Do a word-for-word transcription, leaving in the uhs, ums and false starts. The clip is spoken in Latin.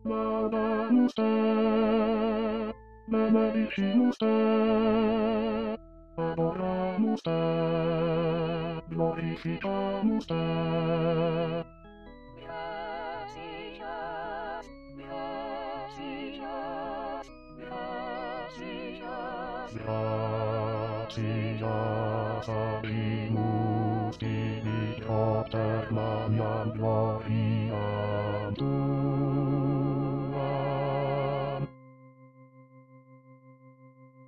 Laudamus te, benedicimus te, adoramus te, glorificamus te. Gratias, gratias, gratias, gratias habemus tibi propter maniam gloriam tuum.